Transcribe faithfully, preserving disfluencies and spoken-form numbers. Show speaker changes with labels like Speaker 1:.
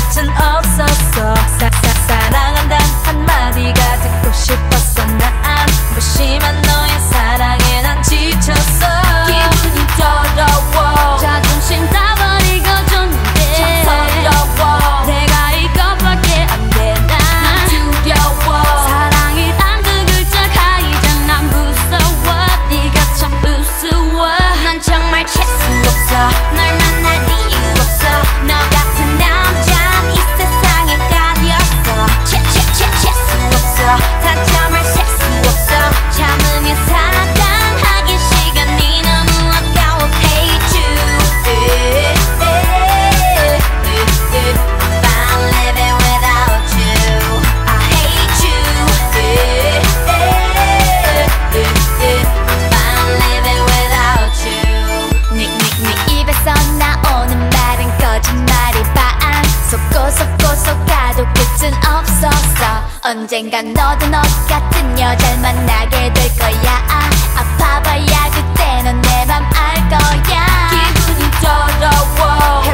Speaker 1: 끝은 없었어. 사, 사, 사랑한단 한마디가 듣고 싶었어. 난 무심한 너의 사랑에 난 지쳤어. 기분이 더러워. 자존심 다 버리고 줬는데 참 서러워. 내가 이것밖에 안 돼. 난 두려워. 사랑이란 두 글자 가이장 난 무서워. 네가 참 우스워. 난 정말 칠 수 없어. 널 만날 이유 없어. 너 같은 남자는 이 세상에 가렸어. 칠 수 없어. 단점을 셀 수 없어. 참으면 사랑하긴 시간이 너무 아까워. Hate you. I'm fine living without you. I hate you. I'm fine living without you. 네, 네, 네 입에서 나오는 말은 거짓말이 반. 속고 속고 속아도 끝은 없었어. 언젠간 너도 너 같은 여자를 만나게 될 거야. 아파봐야 그때 넌 내 맘 알 거야. 기분이 더러워.